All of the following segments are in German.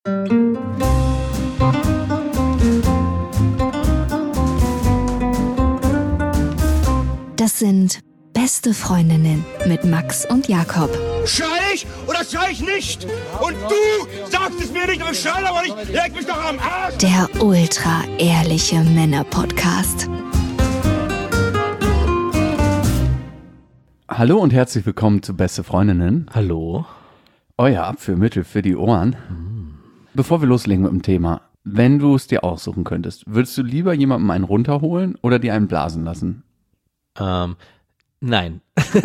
Das sind Beste Freundinnen mit Max und Jakob. Schrei ich oder schrei ich nicht? Und du sagst es mir nicht und schrei aber nicht. Leg mich doch am Arsch. Der ultra-ehrliche Männer-Podcast. Hallo und herzlich willkommen zu Beste Freundinnen. Hallo. Euer Abführmittel für die Ohren. Bevor wir loslegen mit dem Thema, wenn du es dir aussuchen könntest, würdest du lieber jemandem einen runterholen oder dir einen blasen lassen? Nein.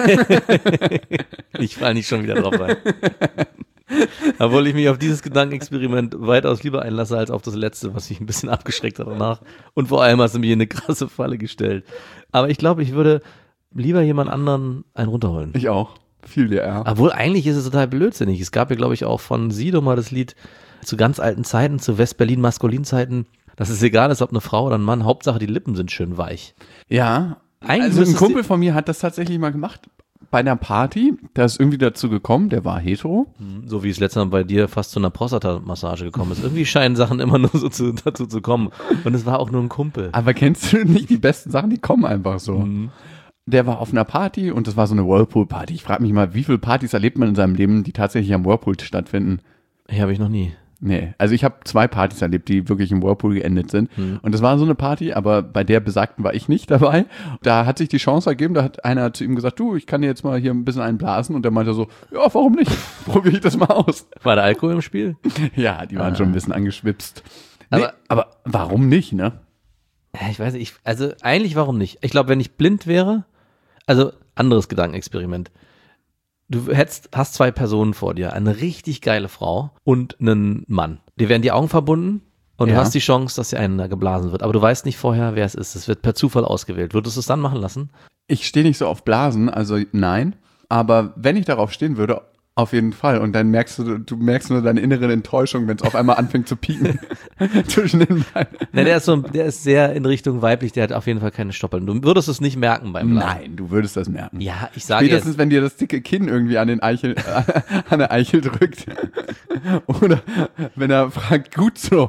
Ich falle nicht schon wieder drauf rein. Obwohl ich mich auf dieses Gedankenexperiment weitaus lieber einlasse, als auf das letzte, was mich ein bisschen abgeschreckt hat danach. Und vor allem hast du mich in eine krasse Falle gestellt. Aber ich glaube, ich würde lieber jemand anderen einen runterholen. Ich auch. Viel dir. Obwohl eigentlich ist es total blödsinnig. Es gab ja, glaube ich, auch von Sido mal das Lied zu ganz alten Zeiten, zu West-Berlin-Maskulin-Zeiten, dass es egal ist, ob eine Frau oder ein Mann, Hauptsache die Lippen sind schön weich. Ja, Eigentlich also ein Kumpel von mir hat das tatsächlich mal gemacht bei einer Party. Da ist irgendwie dazu gekommen, der war hetero. So wie es letztes Mal bei dir fast zu einer Prostata-Massage gekommen ist. Irgendwie scheinen Sachen immer nur so dazu zu kommen. Und es war auch nur ein Kumpel. Aber kennst du nicht die besten Sachen, die kommen einfach so. Der war auf einer Party und das war so eine Whirlpool-Party. Ich frage mich mal, wie viele Partys erlebt man in seinem Leben, die tatsächlich am Whirlpool stattfinden? Hier habe ich noch nie. Nee, also ich habe 2 Partys erlebt, die wirklich im Whirlpool geendet sind. Und das war so eine Party, aber bei der besagten war ich nicht dabei. Da hat sich die Chance ergeben, da hat einer zu ihm gesagt, du, ich kann dir jetzt mal hier ein bisschen einblasen. Und der meinte so, ja, warum nicht? Probiere ich das mal aus. War da Alkohol im Spiel? Ja, die waren schon ein bisschen angeschwipst. Nee, aber warum nicht, ne? Ja, ich weiß nicht, also eigentlich warum nicht? Ich glaube, wenn ich blind wäre, also anderes Gedankenexperiment. Du hast 2 Personen vor dir, eine richtig geile Frau und einen Mann. Dir werden die Augen verbunden und du hast die Chance, dass dir einer geblasen wird. Aber du weißt nicht vorher, wer es ist. Es wird per Zufall ausgewählt. Würdest du es dann machen lassen? Ich stehe nicht so auf Blasen, also nein. Aber wenn ich darauf stehen würde, auf jeden Fall. Und dann merkst du merkst nur deine innere Enttäuschung, wenn es auf einmal anfängt zu pieken zwischen den Beinen. Na, der ist sehr in Richtung weiblich, der hat auf jeden Fall keine Stoppeln. Du würdest es nicht merken beim Blasen. Nein, du würdest das merken. Ja, ich sage Spätestens, jetzt, wenn dir das dicke Kinn irgendwie an der Eichel drückt. Oder wenn er fragt, gut so.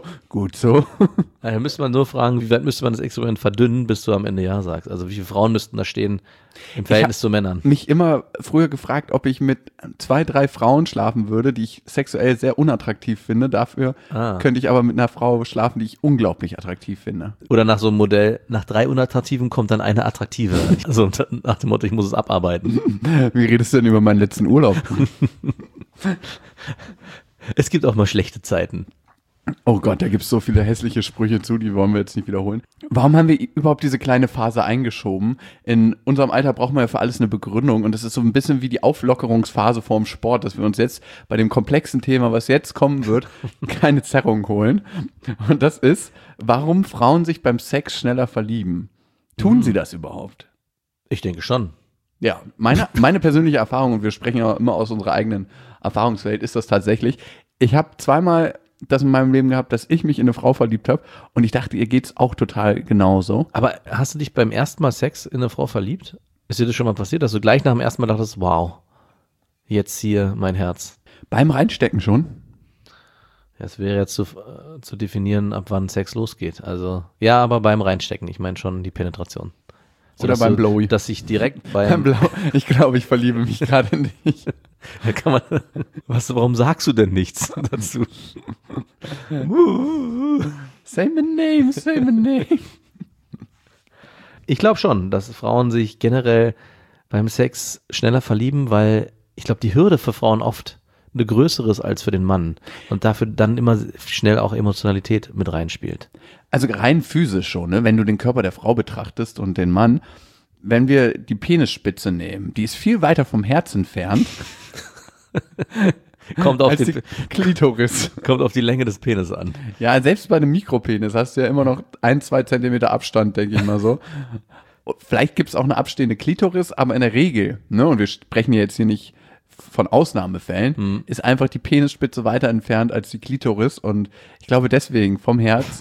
da müsste man nur fragen, wie weit müsste man das Experiment verdünnen, bis du am Ende Ja sagst. Also wie viele Frauen müssten da stehen im Verhältnis zu Männern? Mich immer früher gefragt, ob ich mit 2, 3 Frauen schlafen würde, die ich sexuell sehr unattraktiv finde. Dafür könnte ich aber mit einer Frau schlafen, die ich unglaublich attraktiv finde. Oder nach so einem Modell, nach 3 Unattraktiven kommt dann eine attraktive. Also nach dem Motto, ich muss es abarbeiten. Wie redest du denn über meinen letzten Urlaub? Es gibt auch mal schlechte Zeiten. Oh Gott, da gibt es so viele hässliche Sprüche zu, die wollen wir jetzt nicht wiederholen. Warum haben wir überhaupt diese kleine Phase eingeschoben? In unserem Alter braucht man ja für alles eine Begründung und das ist so ein bisschen wie die Auflockerungsphase vorm Sport, dass wir uns jetzt bei dem komplexen Thema, was jetzt kommen wird, keine Zerrung holen. Und das ist, warum Frauen sich beim Sex schneller verlieben. Tun sie das überhaupt? Ich denke schon. Ja, meine persönliche Erfahrung, und wir sprechen ja immer aus unserer eigenen Erfahrungswelt, ist das tatsächlich. Ich habe 2-mal das in meinem Leben gehabt, dass ich mich in eine Frau verliebt habe und ich dachte, ihr geht's auch total genauso. Aber hast du dich beim ersten Mal Sex in eine Frau verliebt? Ist dir das schon mal passiert, dass du gleich nach dem ersten Mal dachtest, wow, jetzt hier mein Herz? Beim Reinstecken schon? Ja, es wäre jetzt zu definieren, ab wann Sex losgeht. Also ja, aber beim Reinstecken, ich meine schon die Penetration. So, oder beim Blowy. Dass ich direkt beim Ich glaube, ich verliebe mich gerade nicht. Da kann man, warum sagst du denn nichts dazu? Say my name. Ich glaube schon, dass Frauen sich generell beim Sex schneller verlieben, weil ich glaube, die Hürde für Frauen oft eine größere ist als für den Mann und dafür dann immer schnell auch Emotionalität mit reinspielt. Also rein physisch schon, ne? Wenn du den Körper der Frau betrachtest und den Mann, wenn wir die Penisspitze nehmen, die ist viel weiter vom Herz entfernt. Kommt auf die Klitoris. Kommt auf die Länge des Penis an. Ja, selbst bei einem Mikropenis hast du ja immer noch 1-2 Zentimeter Abstand, denke ich mal so. Vielleicht gibt es auch eine abstehende Klitoris, aber in der Regel, ne, und wir sprechen jetzt hier nicht von Ausnahmefällen, ist einfach die Penisspitze weiter entfernt als die Klitoris und ich glaube deswegen vom Herz.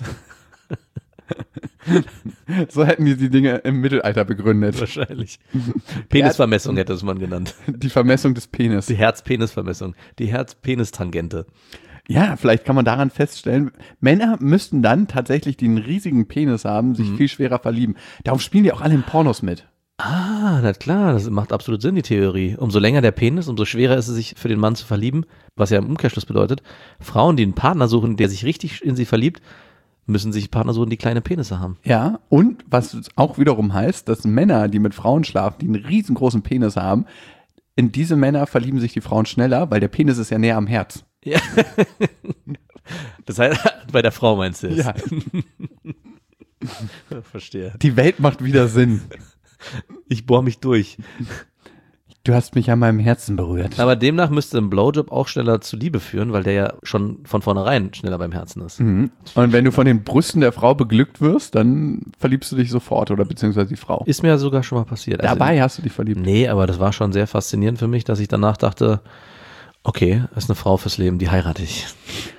So hätten die Dinge im Mittelalter begründet. Wahrscheinlich. Penisvermessung hätte es man genannt. Die Vermessung des Penis. Die Herz-Penis-Vermessung. Die Herz-Penis-Tangente. Ja, vielleicht kann man daran feststellen, Männer müssten dann tatsächlich, die einen riesigen Penis haben, sich viel schwerer verlieben. Darum spielen die auch alle in Pornos mit. Ah, na klar, das macht absolut Sinn, die Theorie. Umso länger der Penis, umso schwerer ist es, sich für den Mann zu verlieben, was ja im Umkehrschluss bedeutet, Frauen, die einen Partner suchen, der sich richtig in sie verliebt, müssen sich Partner suchen, die kleine Penisse haben. Ja, und was auch wiederum heißt, dass Männer, die mit Frauen schlafen, die einen riesengroßen Penis haben, in diese Männer verlieben sich die Frauen schneller, weil der Penis ist ja näher am Herz. Ja. Das heißt, bei der Frau meinst du es? Ja. Verstehe. Die Welt macht wieder Sinn. Ich bohre mich durch. Du hast mich an meinem Herzen berührt. Aber demnach müsste ein Blowjob auch schneller zu Liebe führen, weil der ja schon von vornherein schneller beim Herzen ist. Mhm. Und wenn du von den Brüsten der Frau beglückt wirst, dann verliebst du dich sofort oder beziehungsweise die Frau. Ist mir ja sogar schon mal passiert. Dabei hast du dich verliebt. Nee, aber das war schon sehr faszinierend für mich, dass ich danach dachte, okay, das ist eine Frau fürs Leben, die heirate ich.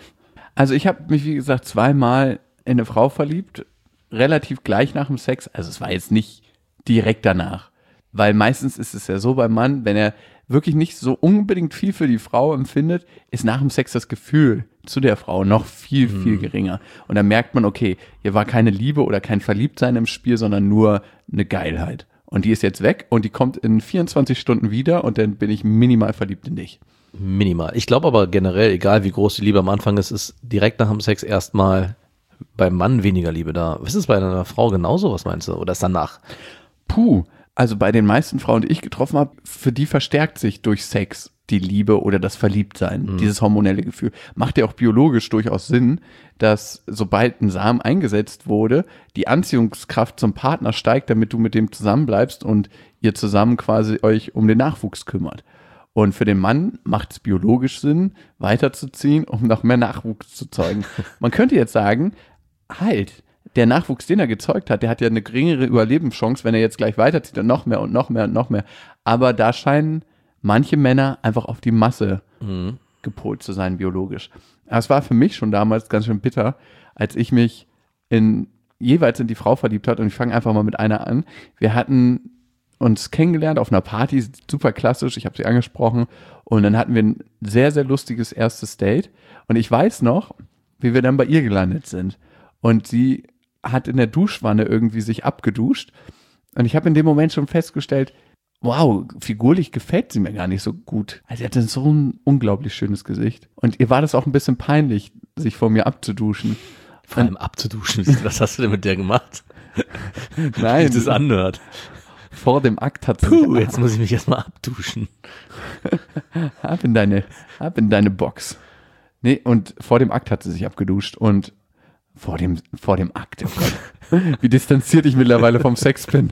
Also ich habe mich, wie gesagt, 2-mal in eine Frau verliebt, relativ gleich nach dem Sex. Also es war jetzt nicht direkt danach. Weil meistens ist es ja so beim Mann, wenn er wirklich nicht so unbedingt viel für die Frau empfindet, ist nach dem Sex das Gefühl zu der Frau noch viel, viel geringer. Und dann merkt man, okay, hier war keine Liebe oder kein Verliebtsein im Spiel, sondern nur eine Geilheit. Und die ist jetzt weg und die kommt in 24 Stunden wieder und dann bin ich minimal verliebt in dich. Minimal. Ich glaube aber generell, egal wie groß die Liebe am Anfang ist direkt nach dem Sex erstmal beim Mann weniger Liebe da. Ist es bei einer Frau genauso, was meinst du? Oder ist danach? Puh, also bei den meisten Frauen, die ich getroffen habe, für die verstärkt sich durch Sex die Liebe oder das Verliebtsein, dieses hormonelle Gefühl. Macht ja auch biologisch durchaus Sinn, dass sobald ein Samen eingesetzt wurde, die Anziehungskraft zum Partner steigt, damit du mit dem zusammenbleibst und ihr zusammen quasi euch um den Nachwuchs kümmert. Und für den Mann macht es biologisch Sinn, weiterzuziehen, um noch mehr Nachwuchs zu zeugen. Man könnte jetzt sagen, halt, der Nachwuchs, den er gezeugt hat, der hat ja eine geringere Überlebenschance, wenn er jetzt gleich weiterzieht und noch mehr und noch mehr und noch mehr. Aber da scheinen manche Männer einfach auf die Masse gepolt zu sein, biologisch. Aber es war für mich schon damals ganz schön bitter, als ich mich jeweils in die Frau verliebt hat. Und ich fange einfach mal mit einer an. Wir hatten uns kennengelernt auf einer Party, super klassisch, ich habe sie angesprochen. Und dann hatten wir ein sehr, sehr lustiges erstes Date. Und ich weiß noch, wie wir dann bei ihr gelandet sind. Und sie hat in der Duschwanne irgendwie sich abgeduscht. Und ich habe in dem Moment schon festgestellt, wow, figurlich gefällt sie mir gar nicht so gut. Also sie hatte so ein unglaublich schönes Gesicht. Und ihr war das auch ein bisschen peinlich, sich vor mir abzuduschen. Vor allem abzuduschen. Was hast du denn mit der gemacht? Nein. Wie das anhört. Vor dem Akt hat sie Puh, jetzt muss ich mich erstmal abduschen. Ab in deine Box. Nee, und vor dem Akt hat sie sich abgeduscht und vor dem Akt, oh Gott. Wie distanziert ich mittlerweile vom Sex bin.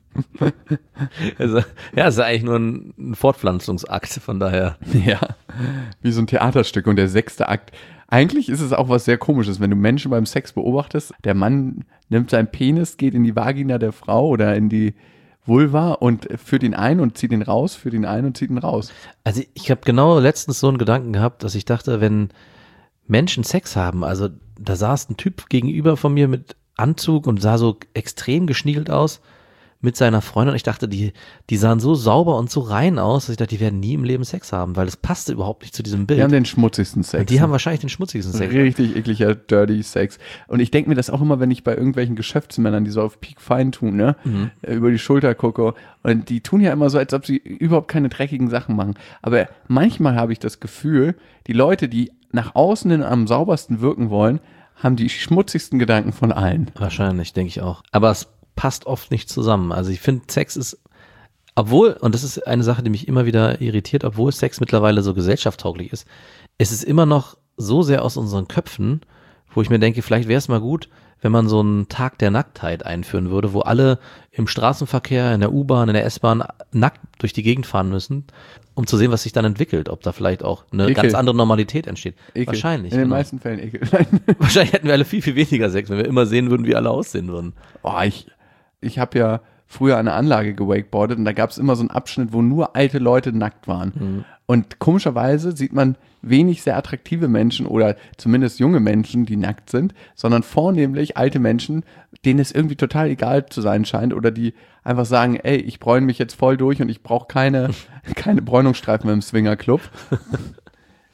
Also, ja, es ist eigentlich nur ein Fortpflanzungsakt, von daher. Ja, wie so ein Theaterstück und der 6. Akt. Eigentlich ist es auch was sehr Komisches, wenn du Menschen beim Sex beobachtest. Der Mann nimmt seinen Penis, geht in die Vagina der Frau oder in die Vulva und führt ihn ein und zieht ihn raus, führt ihn ein und zieht ihn raus. Also ich habe genau letztens so einen Gedanken gehabt, dass ich dachte, wenn Menschen Sex haben, also da saß ein Typ gegenüber von mir mit Anzug und sah so extrem geschniegelt aus mit seiner Freundin. Und ich dachte, die sahen so sauber und so rein aus, dass ich dachte, die werden nie im Leben Sex haben, weil das passte überhaupt nicht zu diesem Bild. Die haben den schmutzigsten Sex. Und die haben wahrscheinlich den schmutzigsten Sex. Richtig ekliger, dirty Sex. Und ich denke mir das auch immer, wenn ich bei irgendwelchen Geschäftsmännern, die so auf Peak Fein tun, ne, über die Schulter gucke. Und die tun ja immer so, als ob sie überhaupt keine dreckigen Sachen machen. Aber manchmal habe ich das Gefühl, die Leute, die nach außen hin am saubersten wirken wollen, haben die schmutzigsten Gedanken von allen. Wahrscheinlich, denke ich auch. Aber es passt oft nicht zusammen. Also ich finde, Sex ist, obwohl, und das ist eine Sache, die mich immer wieder irritiert, obwohl Sex mittlerweile so gesellschaftstauglich ist, es ist immer noch so sehr aus unseren Köpfen, wo ich mir denke, vielleicht wäre es mal gut, wenn man so einen Tag der Nacktheit einführen würde, wo alle im Straßenverkehr, in der U-Bahn, in der S-Bahn nackt durch die Gegend fahren müssen, um zu sehen, was sich dann entwickelt, ob da vielleicht auch eine ganz andere Normalität entsteht. Ekel. Wahrscheinlich. In den meisten Fällen Ekel. Wahrscheinlich hätten wir alle viel, viel weniger Sex, wenn wir immer sehen würden, wie alle aussehen würden. Oh, ich habe ja früher an einer Anlage gewakeboardet und da gab es immer so einen Abschnitt, wo nur alte Leute nackt waren. Und komischerweise sieht man wenig sehr attraktive Menschen oder zumindest junge Menschen, die nackt sind, sondern vornehmlich alte Menschen, denen es irgendwie total egal zu sein scheint oder die einfach sagen, ey, ich bräune mich jetzt voll durch und ich brauche keine Bräunungsstreifen im Swingerclub.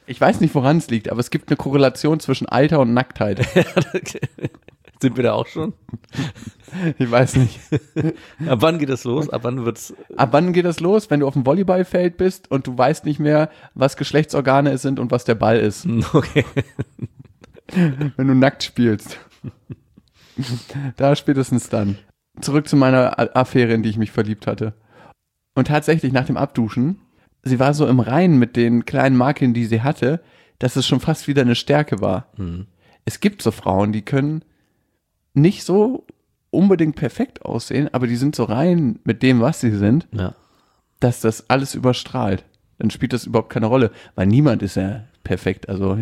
Ich weiß nicht, woran es liegt, aber es gibt eine Korrelation zwischen Alter und Nacktheit. Sind wir da auch schon? Ich weiß nicht. Ab wann geht das los? Ab wann geht das los, wenn du auf dem Volleyballfeld bist und du weißt nicht mehr, was Geschlechtsorgane sind und was der Ball ist? Okay. Wenn du nackt spielst. Da spätestens dann. Zurück zu meiner Affäre, in die ich mich verliebt hatte. Und tatsächlich nach dem Abduschen, sie war so im Reinen mit den kleinen Makeln, die sie hatte, dass es schon fast wieder eine Stärke war. Es gibt so Frauen, die können nicht so unbedingt perfekt aussehen, aber die sind so rein mit dem, was sie sind, dass das alles überstrahlt. Dann spielt das überhaupt keine Rolle, weil niemand ist ja perfekt. Also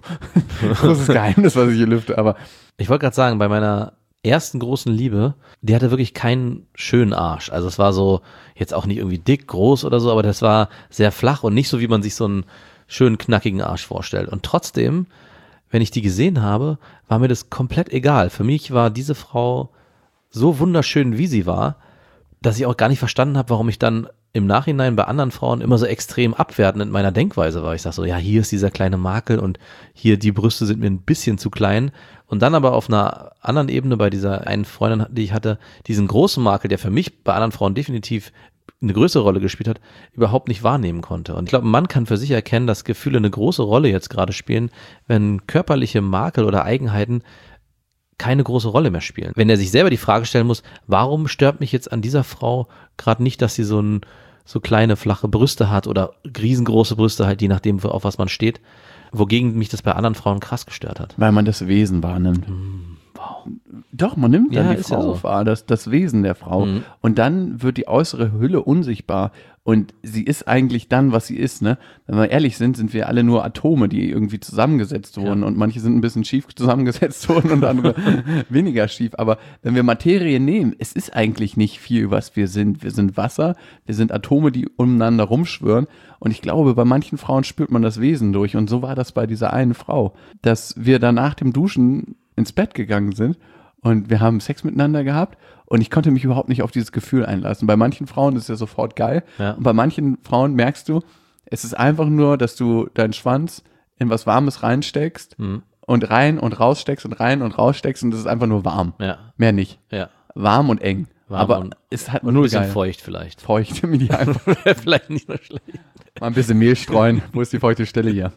großes Geheimnis, was ich hier lüfte, aber ich wollte gerade sagen, bei meiner ersten großen Liebe, die hatte wirklich keinen schönen Arsch. Also es war so, jetzt auch nicht irgendwie dick, groß oder so, aber das war sehr flach und nicht so, wie man sich so einen schönen, knackigen Arsch vorstellt. Und trotzdem, wenn ich die gesehen habe, war mir das komplett egal. Für mich war diese Frau so wunderschön, wie sie war, dass ich auch gar nicht verstanden habe, warum ich dann im Nachhinein bei anderen Frauen immer so extrem abwertend in meiner Denkweise war. Ich sag so, ja, hier ist dieser kleine Makel und hier die Brüste sind mir ein bisschen zu klein. Und dann aber auf einer anderen Ebene bei dieser einen Freundin, die ich hatte, diesen großen Makel, der für mich bei anderen Frauen definitiv eine größere Rolle gespielt hat, überhaupt nicht wahrnehmen konnte. Und ich glaube, man kann für sich erkennen, dass Gefühle eine große Rolle jetzt gerade spielen, wenn körperliche Makel oder Eigenheiten keine große Rolle mehr spielen. Wenn er sich selber die Frage stellen muss, warum stört mich jetzt an dieser Frau gerade nicht, dass sie so kleine, flache Brüste hat oder riesengroße Brüste halt, je nachdem, auf was man steht, wogegen mich das bei anderen Frauen krass gestört hat. Weil man das Wesen wahrnimmt. Wow. Doch, man nimmt dann Ja, die ist ja Frau so. wahr, das Wesen der Frau. Und dann wird die äußere Hülle unsichtbar. Und sie ist eigentlich dann, was sie ist, ne? Wenn wir ehrlich sind wir alle nur Atome, die irgendwie zusammengesetzt wurden. Und manche sind ein bisschen schief zusammengesetzt worden und andere weniger schief. Aber wenn wir Materie nehmen, es ist eigentlich nicht viel, was wir sind. Wir sind Wasser, wir sind Atome, die umeinander rumschwirren. Und ich glaube, bei manchen Frauen spürt man das Wesen durch. Und so war das bei dieser einen Frau, dass wir dann nach dem Duschen ins Bett gegangen sind und wir haben Sex miteinander gehabt und ich konnte mich überhaupt nicht auf dieses Gefühl einlassen. Bei manchen Frauen ist es ja sofort geil und bei manchen Frauen merkst du, es ist einfach nur, dass du deinen Schwanz in was Warmes reinsteckst und rein und raussteckst und rein und raussteckst und es ist einfach nur warm. Ja. Mehr nicht. Ja. Warm und eng. Warm aber und- es hat Und nur ein bisschen geil. feucht vielleicht. Feucht im Idealfall. Wäre vielleicht nicht so schlecht. Mal ein bisschen Mehl streuen. Wo ist die feuchte Stelle hier?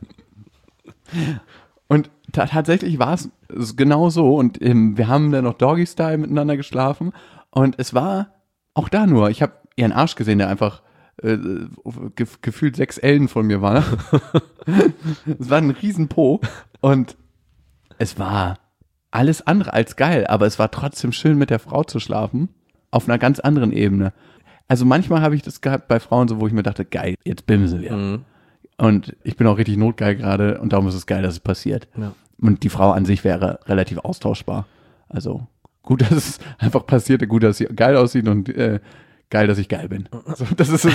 Und tatsächlich war es genau so. Und wir haben dann noch Doggy-Style miteinander geschlafen. Und es war auch da nur. Ich habe ihren Arsch gesehen, der einfach gefühlt 6 Ellen von mir war. Es war ein riesen Po. Und es war alles andere als geil. Aber es war trotzdem schön, mit der Frau zu schlafen. Auf einer ganz anderen Ebene. Also manchmal habe ich das gehabt bei Frauen, so wo ich mir dachte, geil, jetzt bimsen wir. Und ich bin auch richtig notgeil gerade und darum ist es geil, dass es passiert. Ja. Und die Frau an sich wäre relativ austauschbar. Also gut, dass es einfach passiert, gut, dass sie geil aussieht und geil, dass ich geil bin. So, das ist es.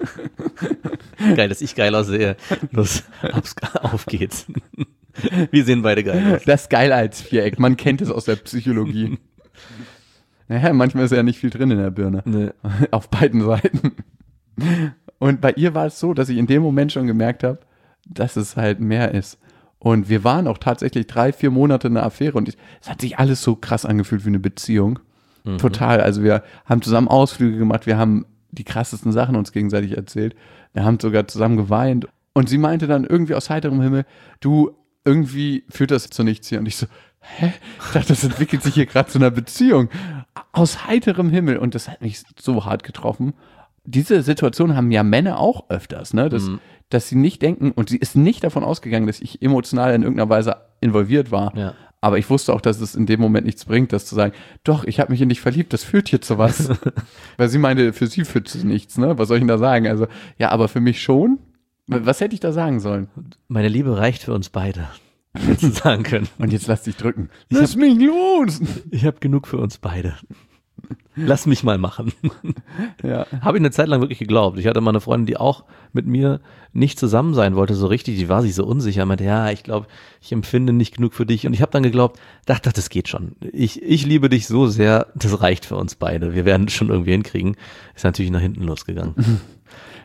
Geil, dass ich geil aussehe. Los, auf geht's. Wir sehen beide geil aus. Das Geilheitsviereck, man kennt es aus der Psychologie. Naja, manchmal ist ja nicht viel drin in der Birne. Nee. Auf beiden Seiten. Und bei ihr war es so, dass ich in dem Moment schon gemerkt habe, dass es halt mehr ist. Und wir waren auch tatsächlich 3-4 Monate in einer Affäre und es hat sich alles so krass angefühlt wie eine Beziehung. Total. Also wir haben zusammen Ausflüge gemacht, wir haben die krassesten Sachen uns gegenseitig erzählt. Wir haben sogar zusammen geweint. Und sie meinte dann irgendwie aus heiterem Himmel, du, irgendwie führt das zu nichts hier. Und ich so, hä? Ich dachte, das entwickelt sich hier gerade zu einer Beziehung. Aus heiterem Himmel. Und das hat mich so hart getroffen. Diese Situation haben ja Männer auch öfters, ne? Dass sie nicht denken, und sie ist nicht davon ausgegangen, dass ich emotional in irgendeiner Weise involviert war. Ja. Aber ich wusste auch, dass es in dem Moment nichts bringt, das zu sagen, doch, ich habe mich in dich verliebt, das führt hier zu was. Weil sie meinte, für sie führt es nichts, ne? Was soll ich denn da sagen? Also, ja, aber für mich schon. Was hätte ich da sagen sollen? Meine Liebe reicht für uns beide. Hättest du sagen können. Und jetzt lass dich drücken. Lass mich los! Ich habe genug für uns beide. Lass mich mal machen. Ja. Habe ich eine Zeit lang wirklich geglaubt. Ich hatte mal eine Freundin, die auch mit mir nicht zusammen sein wollte, so richtig. Die war sich so unsicher. Meinte, ja, ich glaube, ich empfinde nicht genug für dich. Und ich habe dann geglaubt, dachte, das geht schon. Ich liebe dich so sehr, das reicht für uns beide. Wir werden es schon irgendwie hinkriegen. Ist natürlich nach hinten losgegangen.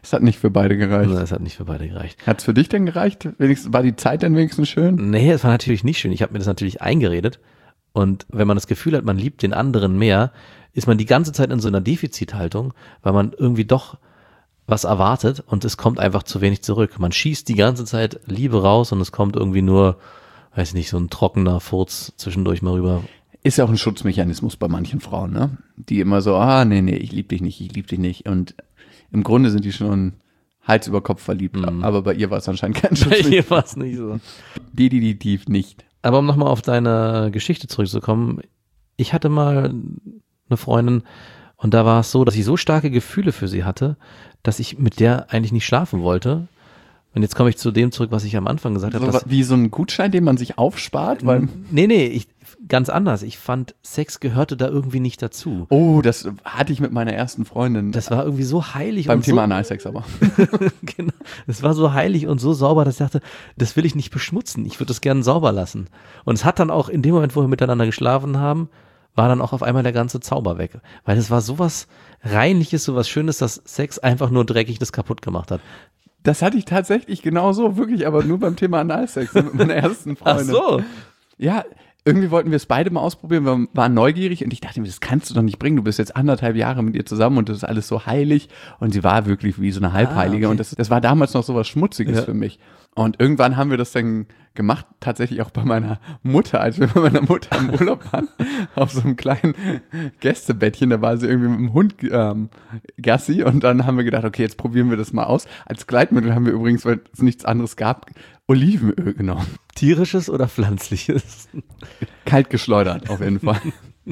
Es hat nicht für beide gereicht. Es hat nicht für beide gereicht. Hat es für dich denn gereicht? War die Zeit denn wenigstens schön? Nee, es war natürlich nicht schön. Ich habe mir das natürlich eingeredet. Und wenn man das Gefühl hat, man liebt den anderen mehr, ist man die ganze Zeit in so einer Defizithaltung, weil man irgendwie doch was erwartet und es kommt einfach zu wenig zurück. Man schießt die ganze Zeit Liebe raus und es kommt irgendwie nur, weiß ich nicht, so ein trockener Furz zwischendurch mal rüber. Ist ja auch ein Schutzmechanismus bei manchen Frauen, ne? Die immer so, nee, ich lieb dich nicht. Und im Grunde sind die schon Hals über Kopf verliebt. Aber bei ihr war es anscheinend kein Schutzmechanismus. Bei ihr war es nicht so. Definitiv nicht. Aber um nochmal auf deine Geschichte zurückzukommen, ich hatte mal eine Freundin und da war es so, dass ich so starke Gefühle für sie hatte, dass ich mit der eigentlich nicht schlafen wollte. Und jetzt komme ich zu dem zurück, was ich am Anfang gesagt habe. Wie so ein Gutschein, den man sich aufspart? Weil Nee, ganz anders. Ich fand, Sex gehörte da irgendwie nicht dazu. Oh, das hatte ich mit meiner ersten Freundin. Das war irgendwie so heilig. Beim und Thema so, Analsex aber. Genau. Das war so heilig und so sauber, dass ich dachte, das will ich nicht beschmutzen. Ich würde das gerne sauber lassen. Und es hat dann auch in dem Moment, wo wir miteinander geschlafen haben, war dann auch auf einmal der ganze Zauber weg. Weil es war sowas Reinliches, sowas Schönes, dass Sex einfach nur dreckig das kaputt gemacht hat. Das hatte ich tatsächlich genauso, wirklich, aber nur beim Thema Analsex mit meiner ersten Freundin. Ach so. Ja, irgendwie wollten wir es beide mal ausprobieren, wir waren neugierig und ich dachte mir, das kannst du doch nicht bringen, du bist jetzt 1,5 Jahre mit ihr zusammen und das ist alles so heilig und sie war wirklich wie so eine Halbheilige und das war damals noch so was Schmutziges für mich. Und irgendwann haben wir das dann gemacht, tatsächlich auch bei meiner Mutter, als wir bei meiner Mutter im Urlaub waren, auf so einem kleinen Gästebettchen, da war sie irgendwie mit dem Hund Gassi und dann haben wir gedacht, okay, jetzt probieren wir das mal aus. Als Gleitmittel haben wir übrigens, weil es nichts anderes gab, Olivenöl genommen. Tierisches oder pflanzliches? Kalt geschleudert, auf jeden Fall.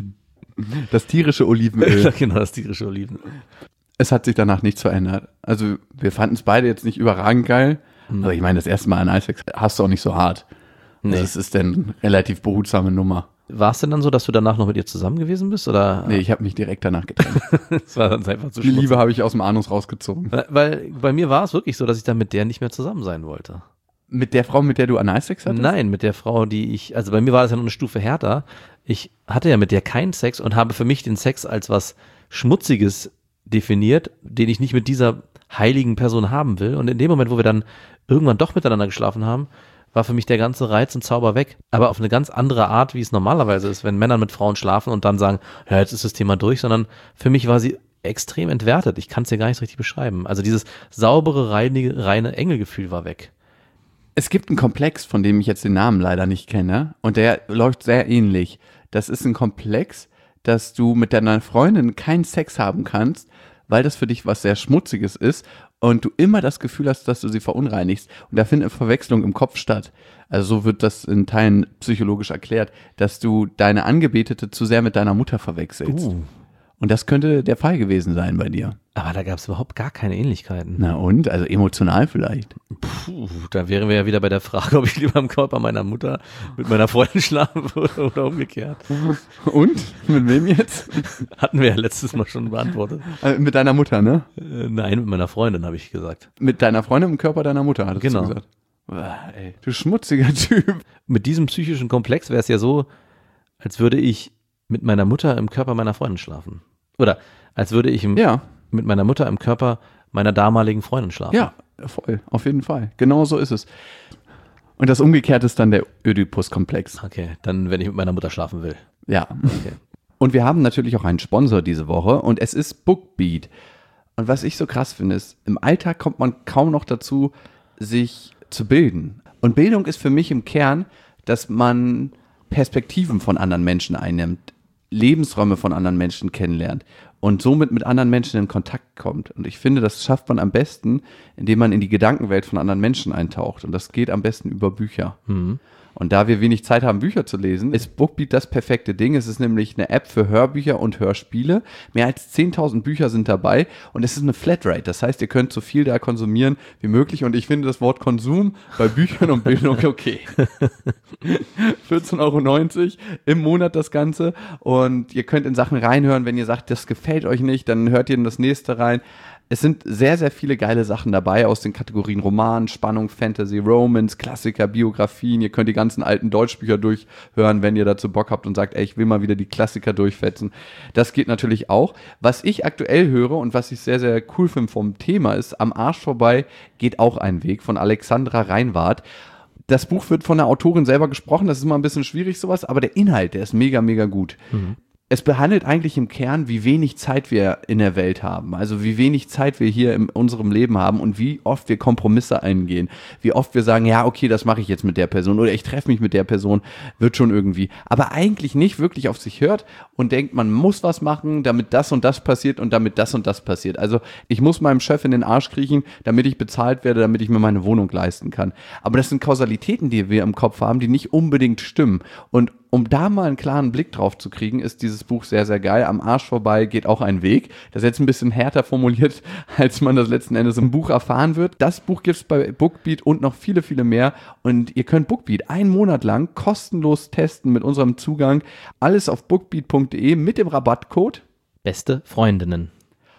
Das tierische Olivenöl. Genau, das tierische Olivenöl. Es hat sich danach nichts verändert. Also wir fanden es beide jetzt nicht überragend geil, aber ich meine, das erste Mal Analsex hast du auch nicht so hart. Nee. Also es ist dann eine relativ behutsame Nummer. War es denn dann so, dass du danach noch mit ihr zusammen gewesen bist? Oder? Nee, ich habe mich direkt danach getrennt. Das war dann einfach zu Die Liebe habe ich aus dem Anus rausgezogen. Weil bei mir war es wirklich so, dass ich dann mit der nicht mehr zusammen sein wollte. Mit der Frau, mit der du Analsex hattest? Nein, mit der Frau, also bei mir war das ja noch eine Stufe härter. Ich hatte ja mit der keinen Sex und habe für mich den Sex als was Schmutziges definiert, den ich nicht mit dieser heiligen Person haben will. Und in dem Moment, wo wir dann irgendwann doch miteinander geschlafen haben, war für mich der ganze Reiz und Zauber weg. Aber auf eine ganz andere Art, wie es normalerweise ist, wenn Männer mit Frauen schlafen und dann sagen, ja, jetzt ist das Thema durch, sondern für mich war sie extrem entwertet. Ich kann es dir gar nicht richtig beschreiben. Also dieses saubere, reine Engelgefühl war weg. Es gibt einen Komplex, von dem ich jetzt den Namen leider nicht kenne und der läuft sehr ähnlich. Das ist ein Komplex, dass du mit deiner Freundin keinen Sex haben kannst, weil das für dich was sehr Schmutziges ist und du immer das Gefühl hast, dass du sie verunreinigst. Und da findet eine Verwechslung im Kopf statt. Also so wird das in Teilen psychologisch erklärt, dass du deine Angebetete zu sehr mit deiner Mutter verwechselst. Und das könnte der Fall gewesen sein bei dir. Aber da gab es überhaupt gar keine Ähnlichkeiten. Na und? Also emotional vielleicht. Da wären wir ja wieder bei der Frage, ob ich lieber im Körper meiner Mutter mit meiner Freundin schlafen würde oder umgekehrt. Und? Mit wem jetzt? Hatten wir ja letztes Mal schon beantwortet. Mit deiner Mutter, ne? Nein, mit meiner Freundin, habe ich gesagt. Mit deiner Freundin im Körper deiner Mutter, hattest du gesagt. Ey, du schmutziger Typ. Mit diesem psychischen Komplex wäre es ja so, als würde ich mit meiner Mutter im Körper meiner Freundin schlafen. Oder als würde ich mit meiner Mutter im Körper meiner damaligen Freundin schlafen. Ja, voll, auf jeden Fall. Genau so ist es. Und das Umgekehrte ist dann der Ödipus-Komplex. Okay, dann wenn ich mit meiner Mutter schlafen will. Ja. Okay. Und wir haben natürlich auch einen Sponsor diese Woche und es ist Bookbeat. Und was ich so krass finde, ist, im Alltag kommt man kaum noch dazu, sich zu bilden. Und Bildung ist für mich im Kern, dass man Perspektiven von anderen Menschen einnimmt, Lebensräume von anderen Menschen kennenlernt und somit mit anderen Menschen in Kontakt kommt. Und ich finde, das schafft man am besten, indem man in die Gedankenwelt von anderen Menschen eintaucht. Und das geht am besten über Bücher. Mhm. Und da wir wenig Zeit haben, Bücher zu lesen, ist Bookbeat das perfekte Ding. Es ist nämlich eine App für Hörbücher und Hörspiele. Mehr als 10.000 Bücher sind dabei und es ist eine Flatrate. Das heißt, ihr könnt so viel da konsumieren wie möglich. Und ich finde das Wort Konsum bei Büchern und Bildung okay. 14,90 € im Monat das Ganze. Und ihr könnt in Sachen reinhören, wenn ihr sagt, das gefällt euch nicht, dann hört ihr in das nächste rein. Es sind sehr, sehr viele geile Sachen dabei aus den Kategorien Roman, Spannung, Fantasy, Romance, Klassiker, Biografien. Ihr könnt die ganzen alten Deutschbücher durchhören, wenn ihr dazu Bock habt und sagt, ey, ich will mal wieder die Klassiker durchfetzen. Das geht natürlich auch. Was ich aktuell höre und was ich sehr, sehr cool finde vom Thema ist, Am Arsch vorbei geht auch ein Weg von Alexandra Reinwarth. Das Buch wird von der Autorin selber gesprochen, das ist immer ein bisschen schwierig sowas, aber der Inhalt, der ist mega, mega gut. Es behandelt eigentlich im Kern, wie wenig Zeit wir in der Welt haben. Also wie wenig Zeit wir hier in unserem Leben haben und wie oft wir Kompromisse eingehen. Wie oft wir sagen, ja, okay, das mache ich jetzt mit der Person oder ich treffe mich mit der Person, wird schon irgendwie. Aber eigentlich nicht wirklich auf sich hört und denkt, man muss was machen, damit das und das passiert und damit das und das passiert. Also ich muss meinem Chef in den Arsch kriechen, damit ich bezahlt werde, damit ich mir meine Wohnung leisten kann. Aber das sind Kausalitäten, die wir im Kopf haben, die nicht unbedingt stimmen. Und um da mal einen klaren Blick drauf zu kriegen, ist dieses Buch sehr, sehr geil. Am Arsch vorbei geht auch ein Weg. Das ist jetzt ein bisschen härter formuliert, als man das letzten Endes im Buch erfahren wird. Das Buch gibt es bei Bookbeat und noch viele, viele mehr. Und ihr könnt Bookbeat einen Monat lang kostenlos testen mit unserem Zugang. Alles auf bookbeat.de mit dem Rabattcode Beste Freundinnen.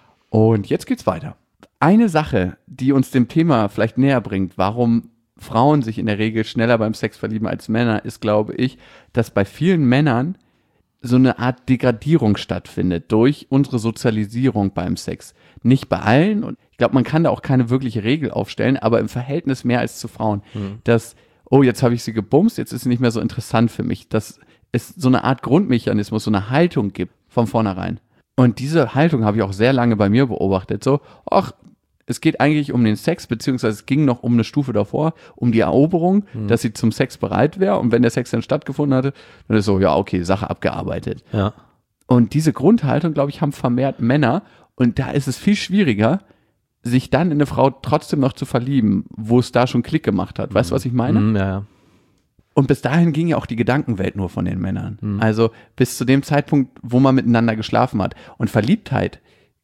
Und jetzt geht's weiter. Eine Sache, die uns dem Thema vielleicht näher bringt, warum Frauen sich in der Regel schneller beim Sex verlieben als Männer, ist, glaube ich, dass bei vielen Männern so eine Art Degradierung stattfindet durch unsere Sozialisierung beim Sex. Nicht bei allen und ich glaube, man kann da auch keine wirkliche Regel aufstellen, aber im Verhältnis mehr als zu Frauen. Dass, oh, jetzt habe ich sie gebumst, jetzt ist sie nicht mehr so interessant für mich. Dass es so eine Art Grundmechanismus, so eine Haltung gibt von vornherein. Und diese Haltung habe ich auch sehr lange bei mir beobachtet. So, ach, es geht eigentlich um den Sex, beziehungsweise es ging noch um eine Stufe davor, um die Eroberung, dass sie zum Sex bereit wäre. Und wenn der Sex dann stattgefunden hatte, dann ist so, ja, okay, Sache abgearbeitet. Ja. Und diese Grundhaltung, glaube ich, haben vermehrt Männer. Und da ist es viel schwieriger, sich dann in eine Frau trotzdem noch zu verlieben, wo es da schon Klick gemacht hat. Weißt du, was ich meine? Ja, ja. Und bis dahin ging ja auch die Gedankenwelt nur von den Männern. Also bis zu dem Zeitpunkt, wo man miteinander geschlafen hat. Und Verliebtheit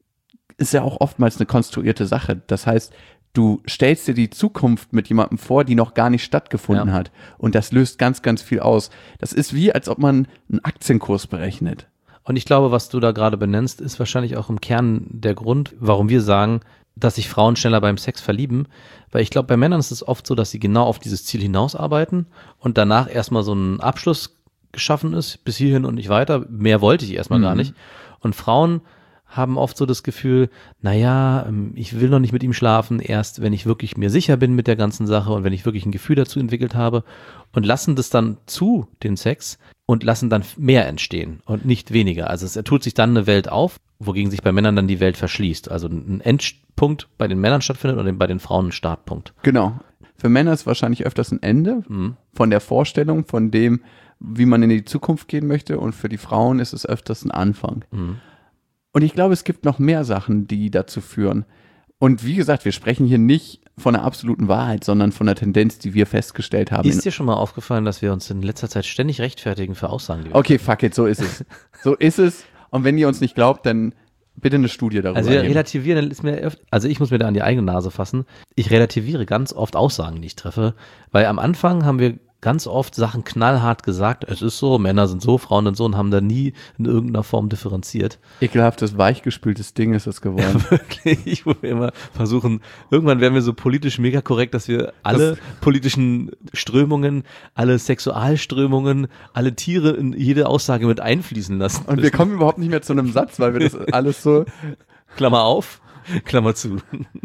ist ja auch oftmals eine konstruierte Sache. Das heißt, du stellst dir die Zukunft mit jemandem vor, die noch gar nicht stattgefunden hat. Und das löst ganz, ganz viel aus. Das ist wie, als ob man einen Aktienkurs berechnet. Und ich glaube, was du da gerade benennst, ist wahrscheinlich auch im Kern der Grund, warum wir sagen, dass sich Frauen schneller beim Sex verlieben. Weil ich glaube, bei Männern ist es oft so, dass sie genau auf dieses Ziel hinausarbeiten und danach erstmal so ein Abschluss geschaffen ist, bis hierhin und nicht weiter. Mehr wollte ich erstmal gar nicht. Und Frauen haben oft so das Gefühl, naja, ich will noch nicht mit ihm schlafen, erst wenn ich wirklich mir sicher bin mit der ganzen Sache und wenn ich wirklich ein Gefühl dazu entwickelt habe und lassen das dann zu, den Sex, und lassen dann mehr entstehen und nicht weniger. Also es tut sich dann eine Welt auf, wogegen sich bei Männern dann die Welt verschließt. Also ein Endpunkt bei den Männern stattfindet und bei den Frauen ein Startpunkt. Genau. Für Männer ist wahrscheinlich öfters ein Ende von der Vorstellung, von dem, wie man in die Zukunft gehen möchte, und für die Frauen ist es öfters ein Anfang. Und ich glaube, es gibt noch mehr Sachen, die dazu führen. Und wie gesagt, wir sprechen hier nicht von einer absoluten Wahrheit, sondern von der Tendenz, die wir festgestellt haben. Ist dir schon mal aufgefallen, dass wir uns in letzter Zeit ständig rechtfertigen für Aussagen, die wir Okay, fuck it, so ist es. So ist es. Und wenn ihr uns nicht glaubt, dann bitte eine Studie darüber. Also wir relativieren, also ich muss mir da an die eigene Nase fassen. Ich relativiere ganz oft Aussagen, die ich treffe, weil am Anfang haben wir ganz oft Sachen knallhart gesagt, es ist so, Männer sind so, Frauen sind so, und haben da nie in irgendeiner Form differenziert. Ekelhaftes, weichgespültes Ding ist das geworden. Ja, wirklich, wo wir immer versuchen, irgendwann werden wir so politisch mega korrekt, dass wir alle politischen Strömungen, alle Sexualströmungen, alle Tiere in jede Aussage mit einfließen lassen. Und wir kommen überhaupt nicht mehr zu einem Satz, weil wir das alles so... Klammer auf, Klammer zu.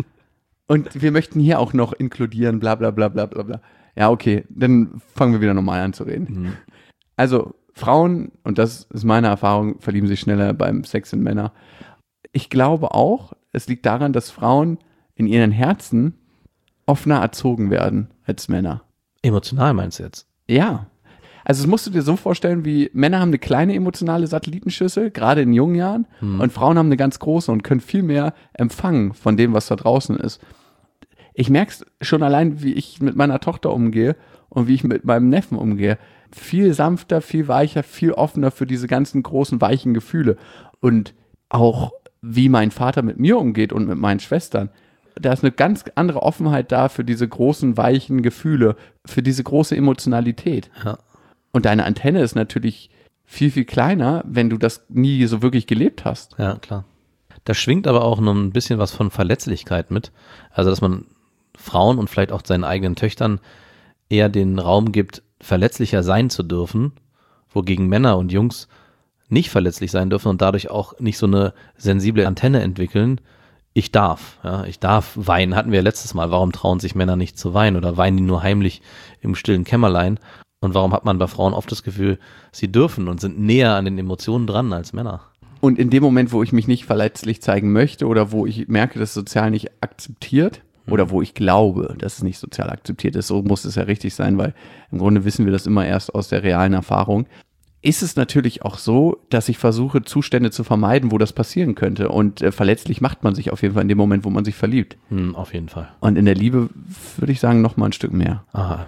Und wir möchten hier auch noch inkludieren, bla bla bla bla bla bla. Ja, okay, dann fangen wir wieder normal an zu reden. Also Frauen, und das ist meine Erfahrung, verlieben sich schneller beim Sex in Männer. Ich glaube auch, es liegt daran, dass Frauen in ihren Herzen offener erzogen werden als Männer. Emotional meinst du jetzt? Ja. Also das musst du dir so vorstellen, wie Männer haben eine kleine emotionale Satellitenschüssel, gerade in jungen Jahren, und Frauen haben eine ganz große und können viel mehr empfangen von dem, was da draußen ist. Ich merke es schon allein, wie ich mit meiner Tochter umgehe und wie ich mit meinem Neffen umgehe. Viel sanfter, viel weicher, viel offener für diese ganzen großen, weichen Gefühle. Und auch wie mein Vater mit mir umgeht und mit meinen Schwestern. Da ist eine ganz andere Offenheit da für diese großen, weichen Gefühle, für diese große Emotionalität. Ja. Und deine Antenne ist natürlich viel, viel kleiner, wenn du das nie so wirklich gelebt hast. Ja, klar. Da schwingt aber auch noch ein bisschen was von Verletzlichkeit mit. Also, dass man Frauen und vielleicht auch seinen eigenen Töchtern eher den Raum gibt, verletzlicher sein zu dürfen, wogegen Männer und Jungs nicht verletzlich sein dürfen und dadurch auch nicht so eine sensible Antenne entwickeln. Ich darf weinen, hatten wir letztes Mal. Warum trauen sich Männer nicht zu weinen oder weinen die nur heimlich im stillen Kämmerlein? Und warum hat man bei Frauen oft das Gefühl, sie dürfen und sind näher an den Emotionen dran als Männer? Und in dem Moment, wo ich mich nicht verletzlich zeigen möchte oder wo ich merke, dass es sozial nicht akzeptiert oder wo ich glaube, dass es nicht sozial akzeptiert ist, so muss es ja richtig sein, weil im Grunde wissen wir das immer erst aus der realen Erfahrung, ist es natürlich auch so, dass ich versuche, Zustände zu vermeiden, wo das passieren könnte. Und verletzlich macht man sich auf jeden Fall in dem Moment, wo man sich verliebt. Auf jeden Fall. Und in der Liebe würde ich sagen, noch mal ein Stück mehr.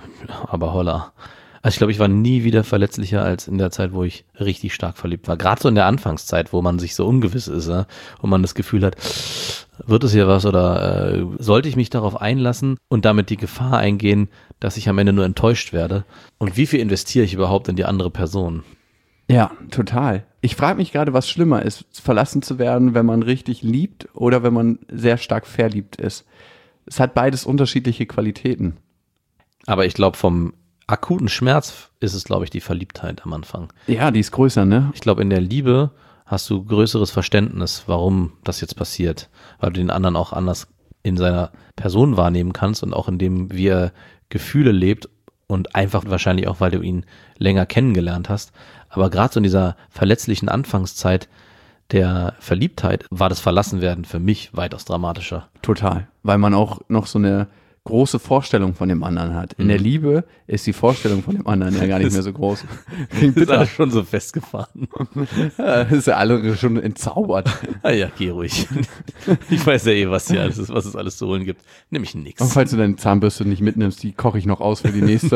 Aber holla. Also ich glaube, ich war nie wieder verletzlicher als in der Zeit, wo ich richtig stark verliebt war. Gerade so in der Anfangszeit, wo man sich so ungewiss ist, ne? Und man das Gefühl hat, wird es hier was oder sollte ich mich darauf einlassen und damit die Gefahr eingehen, dass ich am Ende nur enttäuscht werde? Und wie viel investiere ich überhaupt in die andere Person? Ja, total. Ich frage mich gerade, was schlimmer ist, verlassen zu werden, wenn man richtig liebt oder wenn man sehr stark verliebt ist. Es hat beides unterschiedliche Qualitäten. Aber ich glaube, vom akuten Schmerz ist es, glaube ich, die Verliebtheit am Anfang. Ja, die ist größer, ne? Ich glaube, in der Liebe hast du größeres Verständnis, warum das jetzt passiert, weil du den anderen auch anders in seiner Person wahrnehmen kannst und auch in dem, wie er Gefühle lebt und einfach wahrscheinlich auch, weil du ihn länger kennengelernt hast. Aber gerade so in dieser verletzlichen Anfangszeit der Verliebtheit war das Verlassenwerden für mich weitaus dramatischer. Total, weil man auch noch so eine große Vorstellung von dem anderen hat. In der Liebe ist die Vorstellung von dem anderen ja gar nicht mehr so groß. Klingt bitter. Ist alles schon so festgefahren. Ist ja alle schon entzaubert. Ja, geh ruhig. Ich weiß ja eh, was es alles zu holen gibt. Nämlich nichts. Und falls du deine Zahnbürste nicht mitnimmst, die koche ich noch aus für die nächste.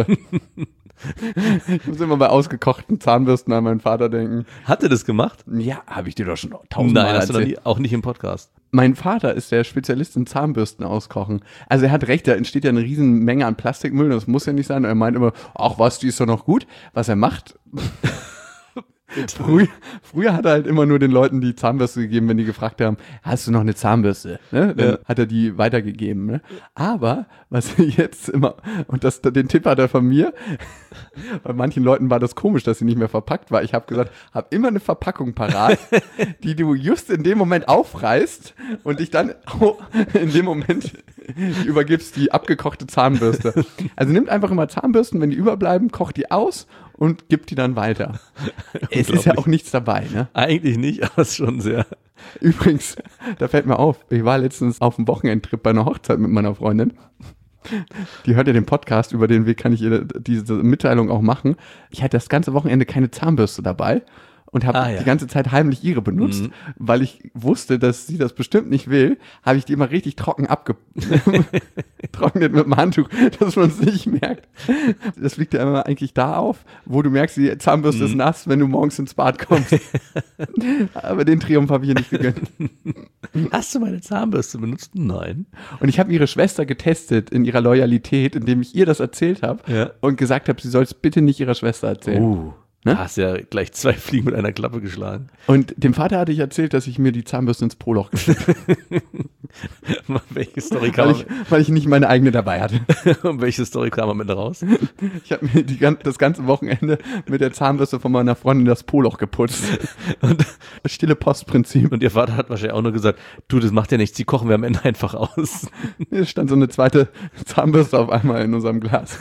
Ich muss immer bei ausgekochten Zahnbürsten an meinen Vater denken. Hat er das gemacht? Ja, habe ich dir doch schon 1000-mal Nein, hast erzählt. du auch nicht im Podcast. Mein Vater ist der Spezialist in Zahnbürsten auskochen. Also er hat recht, da entsteht ja eine riesen Menge an Plastikmüll, das muss ja nicht sein. Und er meint immer, ach was, die ist doch noch gut. Was er macht, früher hat er halt immer nur den Leuten die Zahnbürste gegeben, wenn die gefragt haben, hast du noch eine Zahnbürste? Ne? Dann hat er die weitergegeben. Ne? Aber was er jetzt immer, und den Tipp hat er von mir, bei manchen Leuten war das komisch, dass sie nicht mehr verpackt war. Ich habe gesagt, hab immer eine Verpackung parat, die du just in dem Moment aufreißt und dich dann in dem Moment übergibst die abgekochte Zahnbürste. Also nimmt einfach immer Zahnbürsten, wenn die überbleiben, kocht die aus und gibt die dann weiter. Es ist ja auch nichts dabei, ne? Eigentlich nicht, aber es ist schon sehr. Übrigens, da fällt mir auf, ich war letztens auf einem Wochenendtrip bei einer Hochzeit mit meiner Freundin. Die hört ja den Podcast, über den Weg kann ich ihr diese Mitteilung auch machen. Ich hatte das ganze Wochenende keine Zahnbürste dabei und habe die ganze Zeit heimlich ihre benutzt, weil ich wusste, dass sie das bestimmt nicht will, habe ich die immer richtig trocken abgetrocknet mit dem Handtuch, dass man es nicht merkt. Das liegt ja immer eigentlich da auf, wo du merkst, die Zahnbürste ist nass, wenn du morgens ins Bad kommst. Aber den Triumph habe ich ihr nicht gegönnt. Hast du meine Zahnbürste benutzt? Nein. Und ich habe ihre Schwester getestet in ihrer Loyalität, indem ich ihr das erzählt habe und gesagt habe, sie soll es bitte nicht ihrer Schwester erzählen. Ne? Hast ja gleich 2 Fliegen mit einer Klappe geschlagen. Und dem Vater hatte ich erzählt, dass ich mir die Zahnbürste ins Po-Loch gesteckt habe. Welche Story kam weil ich nicht meine eigene dabei hatte. Und welche Story kam am Ende raus? Ich habe mir das ganze Wochenende mit der Zahnbürste von meiner Freundin das Po-Loch geputzt. Und stille Postprinzip. Und ihr Vater hat wahrscheinlich auch nur gesagt, du, das macht ja nichts, die kochen wir am Ende einfach aus. Hier stand so eine zweite Zahnbürste auf einmal in unserem Glas.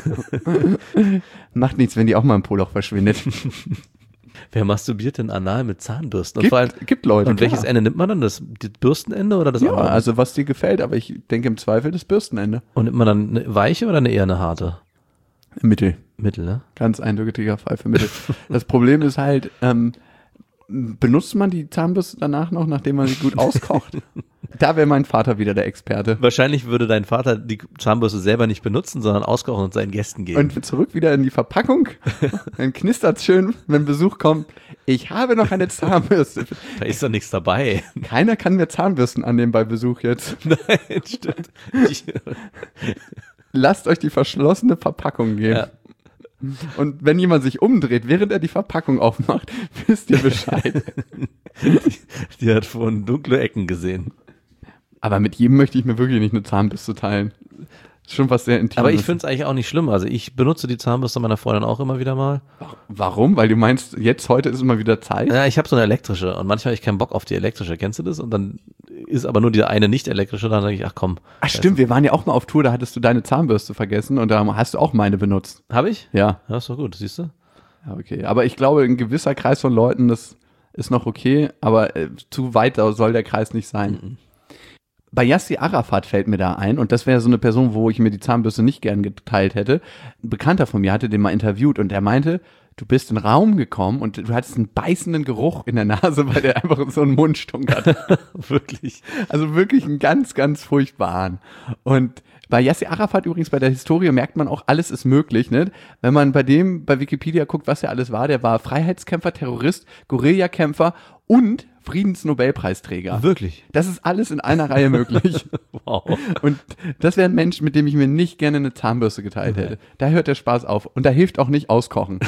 Macht nichts, wenn die auch mal im Po-Loch verschwindet. Wer masturbiert denn anal mit Zahnbürsten? Und vor allem, gibt Leute. Und welches Ende nimmt man dann? Das Bürstenende oder das andere? Ja, also was dir gefällt, aber ich denke im Zweifel das Bürstenende. Und nimmt man dann eine weiche oder eher eine harte? Mittel. Mittel, ne? Ganz eindeutiger Fall für Mittel. Das Problem ist halt, benutzt man die Zahnbürste danach noch, nachdem man sie gut auskocht? Da wäre mein Vater wieder der Experte. Wahrscheinlich würde dein Vater die Zahnbürste selber nicht benutzen, sondern auskochen und seinen Gästen geben. Und zurück wieder in die Verpackung. Dann knistert's schön, wenn Besuch kommt. Ich habe noch eine Zahnbürste. Da ist doch nichts dabei. Keiner kann mir Zahnbürsten annehmen bei Besuch jetzt. Nein, stimmt. Lasst euch die verschlossene Verpackung geben. Ja. Und wenn jemand sich umdreht, während er die Verpackung aufmacht, wisst ihr Bescheid. Die hat vorhin dunkle Ecken gesehen. Aber mit jedem möchte ich mir wirklich nicht eine Zahnbürste teilen. Ist schon was sehr Intimes. Aber ich finde es eigentlich auch nicht schlimm. Also ich benutze die Zahnbürste meiner Freundin auch immer wieder mal. Warum? Weil du meinst, heute ist immer wieder Zeit? Ja, ich habe so eine elektrische und manchmal habe ich keinen Bock auf die elektrische. Kennst du das? Und dann ist aber nur die eine nicht elektrische. Dann sage ich, ach komm. Ach stimmt, wir waren ja auch mal auf Tour, da hattest du deine Zahnbürste vergessen und da hast du auch meine benutzt. Habe ich? Ja. Ja, ist doch gut, siehst du? Ja, okay. Aber ich glaube, ein gewisser Kreis von Leuten, das ist noch okay, aber zu weit soll der Kreis nicht sein. Mhm. Bei Yasser Arafat fällt mir da ein, und das wäre so eine Person, wo ich mir die Zahnbürste nicht gern geteilt hätte. Ein Bekannter von mir hatte den mal interviewt und der meinte, du bist in den Raum gekommen und du hattest einen beißenden Geruch in der Nase, weil der einfach so einen Mundstunk hatte. Wirklich. Also wirklich einen ganz, ganz furchtbaren. Und bei Yasser Arafat übrigens, bei der Historie merkt man auch, alles ist möglich, ne? Wenn man bei Wikipedia guckt, was er alles war, der war Freiheitskämpfer, Terrorist, Guerillakämpfer und Friedensnobelpreisträger. Wirklich? Das ist alles in einer Reihe möglich. Wow. Und das wäre ein Mensch, mit dem ich mir nicht gerne eine Zahnbürste geteilt hätte. Da hört der Spaß auf. Und da hilft auch nicht auskochen.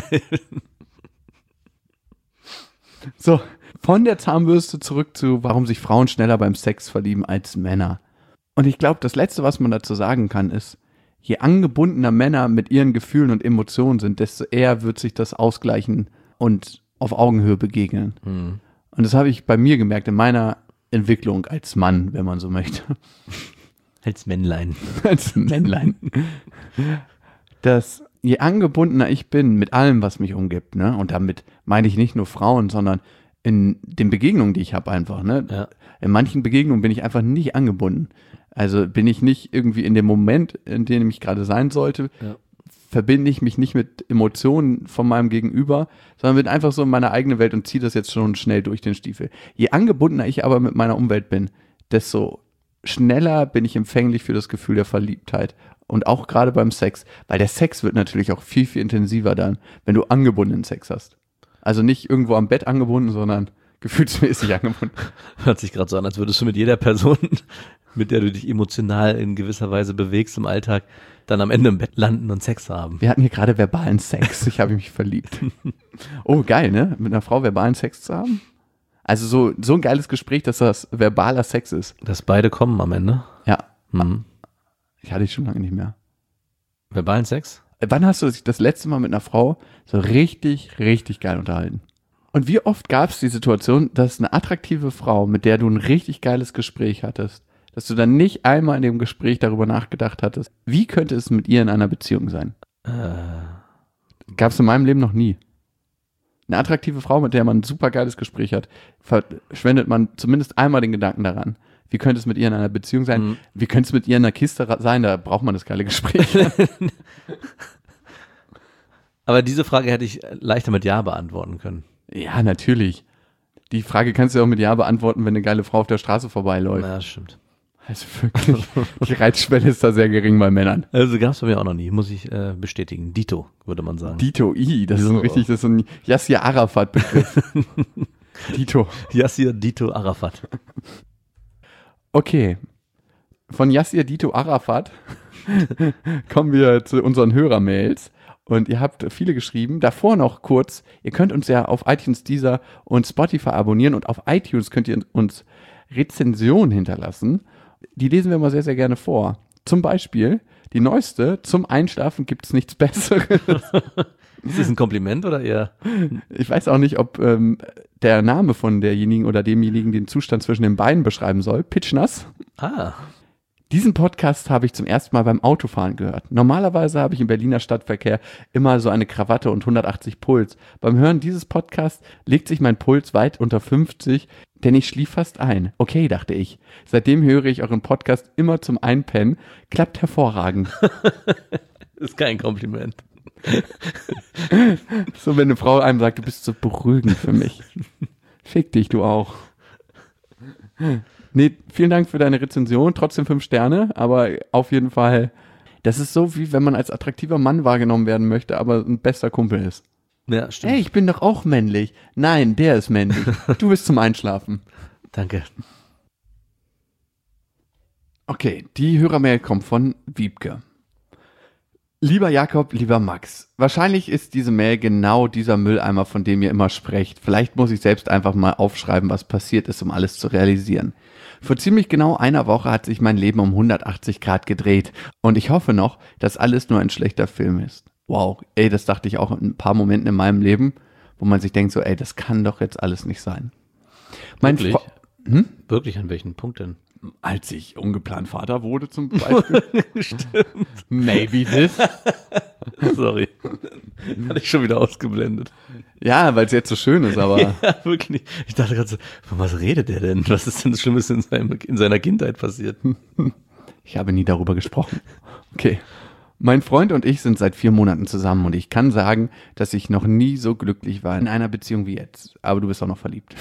So, von der Zahnbürste zurück zu, warum sich Frauen schneller beim Sex verlieben als Männer. Und ich glaube, das Letzte, was man dazu sagen kann, ist, je angebundener Männer mit ihren Gefühlen und Emotionen sind, desto eher wird sich das ausgleichen und auf Augenhöhe begegnen. Mhm. Und das habe ich bei mir gemerkt, in meiner Entwicklung als Mann, wenn man so möchte. Als Männlein. Als Männlein. Dass je angebundener ich bin mit allem, was mich umgibt, ne, und damit meine ich nicht nur Frauen, sondern in den Begegnungen, die ich habe einfach, ne. Ja. In manchen Begegnungen bin ich einfach nicht angebunden. Also bin ich nicht irgendwie in dem Moment, in dem ich gerade sein sollte, Ja. verbinde ich mich nicht mit Emotionen von meinem Gegenüber, sondern bin einfach so in meiner eigenen Welt und ziehe das jetzt schon schnell durch den Stiefel. Je angebundener ich aber mit meiner Umwelt bin, desto schneller bin ich empfänglich für das Gefühl der Verliebtheit. Und auch gerade beim Sex, weil der Sex wird natürlich auch viel, viel intensiver dann, wenn du angebundenen Sex hast. Also nicht irgendwo am Bett angebunden, sondern gefühlsmäßig angebunden. Hört sich gerade so an, als würdest du mit jeder Person, mit der du dich emotional in gewisser Weise bewegst im Alltag, dann am Ende im Bett landen und Sex haben. Wir hatten hier gerade verbalen Sex. Ich habe mich verliebt. Oh, geil, ne? Mit einer Frau verbalen Sex zu haben? Also so ein geiles Gespräch, dass das verbaler Sex ist. Dass beide kommen am Ende. Ja. Mhm. Ich hatte ich schon lange nicht mehr. Verbalen Sex? Wann hast du dich das letzte Mal mit einer Frau so richtig, richtig geil unterhalten? Und wie oft gab es die Situation, dass eine attraktive Frau, mit der du ein richtig geiles Gespräch hattest, dass du dann nicht einmal in dem Gespräch darüber nachgedacht hattest, wie könnte es mit ihr in einer Beziehung sein? Gab es in meinem Leben noch nie. Eine attraktive Frau, mit der man ein super geiles Gespräch hat, verschwendet man zumindest einmal den Gedanken daran. Wie könnte es mit ihr in einer Beziehung sein? Mhm. Wie könnte es mit ihr in einer Kiste sein? Da braucht man das geile Gespräch. Aber diese Frage hätte ich leichter mit Ja beantworten können. Ja, natürlich. Die Frage kannst du auch mit Ja beantworten, wenn eine geile Frau auf der Straße vorbeiläuft. Ja, das stimmt. Also wirklich, die Reizschwelle ist da sehr gering bei Männern. Also gab es bei mir auch noch nie, muss ich bestätigen. Dito, würde man sagen. Dito, das ist So. das ist so ein Yasser Arafat-Begriff. Dito. Yassir Dito Arafat. Okay. Von Yasser Dito Arafat kommen wir zu unseren Hörermails. Und ihr habt viele geschrieben. Davor noch kurz, ihr könnt uns ja auf iTunes, Deezer und Spotify abonnieren. Und auf iTunes könnt ihr uns Rezensionen hinterlassen. Die lesen wir mal sehr, sehr gerne vor. Zum Beispiel die neueste, zum Einschlafen gibt es nichts Besseres. Ist das ein Kompliment oder eher? Ich weiß auch nicht, ob der Name von derjenigen oder demjenigen den Zustand zwischen den Beinen beschreiben soll. Pitchnass. Ah, Diesen Podcast habe ich zum ersten Mal beim Autofahren gehört. Normalerweise habe ich im Berliner Stadtverkehr immer so eine Krawatte und 180 Puls. Beim Hören dieses Podcasts legt sich mein Puls weit unter 50, denn ich schlief fast ein. Okay, dachte ich. Seitdem höre ich euren Podcast immer zum Einpennen. Klappt hervorragend. ist kein Kompliment. So, wenn eine Frau einem sagt, du bist so beruhigend für mich. Fick dich, du auch. Nee, vielen Dank für deine Rezension. Trotzdem 5 Sterne, aber auf jeden Fall, das ist so, wie wenn man als attraktiver Mann wahrgenommen werden möchte, aber ein bester Kumpel ist. Ja, stimmt. Ey, ich bin doch auch männlich. Nein, der ist männlich. Du bist zum Einschlafen. Danke. Okay, die Hörermail kommt von Wiebke. Lieber Jakob, lieber Max, wahrscheinlich ist diese Mail genau dieser Mülleimer, von dem ihr immer sprecht. Vielleicht muss ich selbst einfach mal aufschreiben, was passiert ist, um alles zu realisieren. Vor ziemlich genau einer Woche hat sich mein Leben um 180 Grad gedreht und ich hoffe noch, dass alles nur ein schlechter Film ist. Wow, ey, das dachte ich auch in ein paar Momenten in meinem Leben, wo man sich denkt so, ey, das kann doch jetzt alles nicht sein. Wirklich? Wirklich, an welchen Punkt denn? Als ich ungeplant Vater wurde zum Beispiel. Stimmt. Maybe this. Sorry. Hatte ich schon wieder ausgeblendet. Ja, weil es jetzt so schön ist, aber... Ja, wirklich. Ich dachte gerade so, von was redet der denn? Was ist denn das Schlimmes in seiner Kindheit passiert? Ich habe nie darüber gesprochen. Okay. Mein Freund und ich sind seit 4 Monaten zusammen und ich kann sagen, dass ich noch nie so glücklich war in einer Beziehung wie jetzt. Aber du bist auch noch verliebt.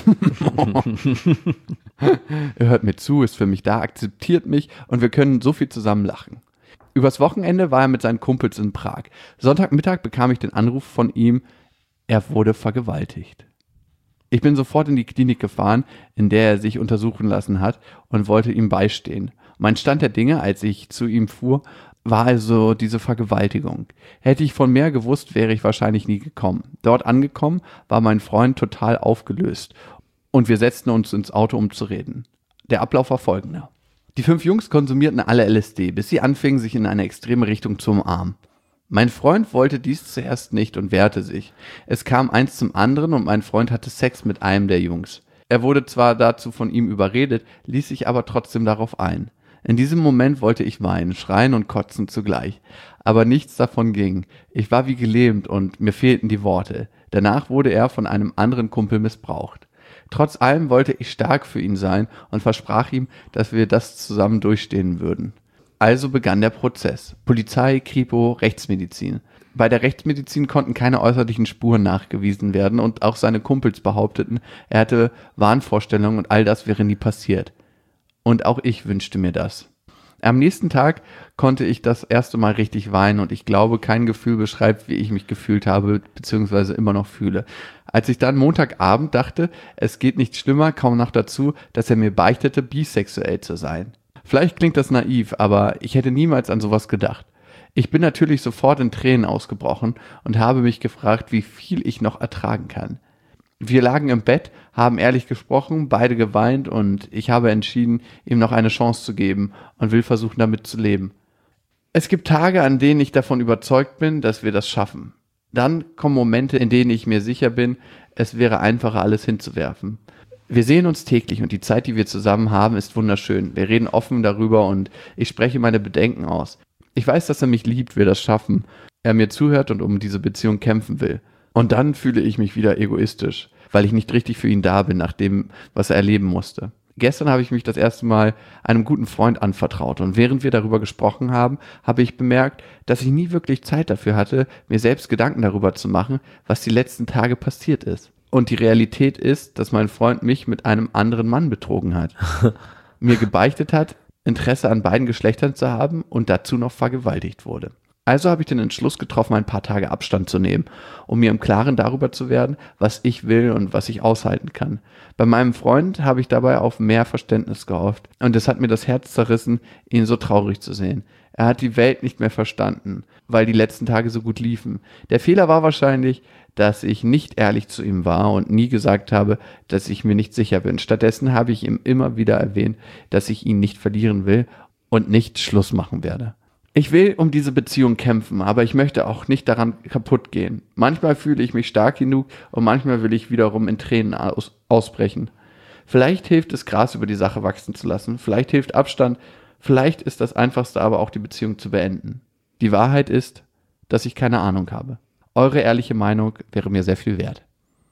Er hört mir zu, ist für mich da, akzeptiert mich und wir können so viel zusammen lachen. Übers Wochenende war er mit seinen Kumpels in Prag. Sonntagmittag bekam ich den Anruf von ihm, er wurde vergewaltigt. Ich bin sofort in die Klinik gefahren, in der er sich untersuchen lassen hat und wollte ihm beistehen. Mein Stand der Dinge, als ich zu ihm fuhr, war also diese Vergewaltigung. Hätte ich von mehr gewusst, wäre ich wahrscheinlich nie gekommen. Dort angekommen, war mein Freund total aufgelöst und wir setzten uns ins Auto, um zu reden. Der Ablauf war folgender. Die 5 Jungs konsumierten alle LSD, bis sie anfingen, sich in eine extreme Richtung zu umarmen. Mein Freund wollte dies zuerst nicht und wehrte sich. Es kam eins zum anderen und mein Freund hatte Sex mit einem der Jungs. Er wurde zwar dazu von ihm überredet, ließ sich aber trotzdem darauf ein. In diesem Moment wollte ich weinen, schreien und kotzen zugleich. Aber nichts davon ging. Ich war wie gelähmt und mir fehlten die Worte. Danach wurde er von einem anderen Kumpel missbraucht. Trotz allem wollte ich stark für ihn sein und versprach ihm, dass wir das zusammen durchstehen würden. Also begann der Prozess. Polizei, Kripo, Rechtsmedizin. Bei der Rechtsmedizin konnten keine äußerlichen Spuren nachgewiesen werden und auch seine Kumpels behaupteten, er hatte Wahnvorstellungen und all das wäre nie passiert. Und auch ich wünschte mir das. Am nächsten Tag konnte ich das erste Mal richtig weinen und ich glaube, kein Gefühl beschreibt, wie ich mich gefühlt habe, beziehungsweise immer noch fühle. Als ich dann Montagabend dachte, es geht nicht schlimmer, kam noch dazu, dass er mir beichtete, bisexuell zu sein. Vielleicht klingt das naiv, aber ich hätte niemals an sowas gedacht. Ich bin natürlich sofort in Tränen ausgebrochen und habe mich gefragt, wie viel ich noch ertragen kann. Wir lagen im Bett, haben ehrlich gesprochen, beide geweint und ich habe entschieden, ihm noch eine Chance zu geben und will versuchen, damit zu leben. Es gibt Tage, an denen ich davon überzeugt bin, dass wir das schaffen. Dann kommen Momente, in denen ich mir sicher bin, es wäre einfacher, alles hinzuwerfen. Wir sehen uns täglich und die Zeit, die wir zusammen haben, ist wunderschön. Wir reden offen darüber und ich spreche meine Bedenken aus. Ich weiß, dass er mich liebt, wir das schaffen, er mir zuhört und um diese Beziehung kämpfen will. Und dann fühle ich mich wieder egoistisch, weil ich nicht richtig für ihn da bin, nach dem, was er erleben musste. Gestern habe ich mich das erste Mal einem guten Freund anvertraut und während wir darüber gesprochen haben, habe ich bemerkt, dass ich nie wirklich Zeit dafür hatte, mir selbst Gedanken darüber zu machen, was die letzten Tage passiert ist. Und die Realität ist, dass mein Freund mich mit einem anderen Mann betrogen hat, mir gebeichtet hat, Interesse an beiden Geschlechtern zu haben und dazu noch vergewaltigt wurde. Also habe ich den Entschluss getroffen, ein paar Tage Abstand zu nehmen, um mir im Klaren darüber zu werden, was ich will und was ich aushalten kann. Bei meinem Freund habe ich dabei auf mehr Verständnis gehofft und es hat mir das Herz zerrissen, ihn so traurig zu sehen. Er hat die Welt nicht mehr verstanden, weil die letzten Tage so gut liefen. Der Fehler war wahrscheinlich, dass ich nicht ehrlich zu ihm war und nie gesagt habe, dass ich mir nicht sicher bin. Stattdessen habe ich ihm immer wieder erwähnt, dass ich ihn nicht verlieren will und nicht Schluss machen werde. Ich will um diese Beziehung kämpfen, aber ich möchte auch nicht daran kaputt gehen. Manchmal fühle ich mich stark genug und manchmal will ich wiederum in Tränen ausbrechen. Vielleicht hilft es, Gras über die Sache wachsen zu lassen, vielleicht hilft Abstand, vielleicht ist das Einfachste aber auch, die Beziehung zu beenden. Die Wahrheit ist, dass ich keine Ahnung habe. Eure ehrliche Meinung wäre mir sehr viel wert.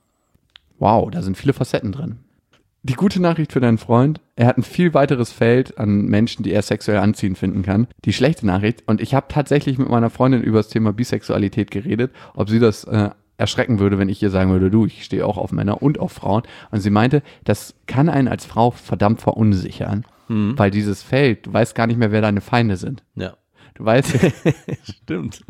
Wow, da sind viele Facetten drin. Die gute Nachricht für deinen Freund, er hat ein viel weiteres Feld an Menschen, die er sexuell anziehend finden kann. Die schlechte Nachricht, und ich habe tatsächlich mit meiner Freundin über das Thema Bisexualität geredet, ob sie das erschrecken würde, wenn ich ihr sagen würde, du, ich stehe auch auf Männer und auf Frauen. Und sie meinte, das kann einen als Frau verdammt verunsichern, weil dieses Feld, du weißt gar nicht mehr, wer deine Feinde sind. Ja. Du weißt, Stimmt.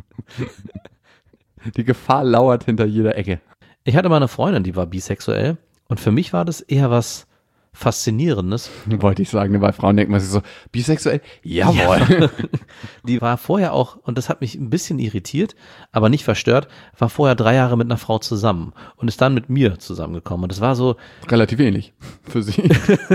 die Gefahr lauert hinter jeder Ecke. Ich hatte mal eine Freundin, die war bisexuell und für mich war das eher was Faszinierendes. Wollte ich sagen, bei Frauen denkt man sich so, bisexuell? Jawohl. Ja. Die war vorher auch, und das hat mich ein bisschen irritiert, aber nicht verstört, war vorher 3 Jahre mit einer Frau zusammen und ist dann mit mir zusammengekommen. Und das war so. Relativ ähnlich für sie.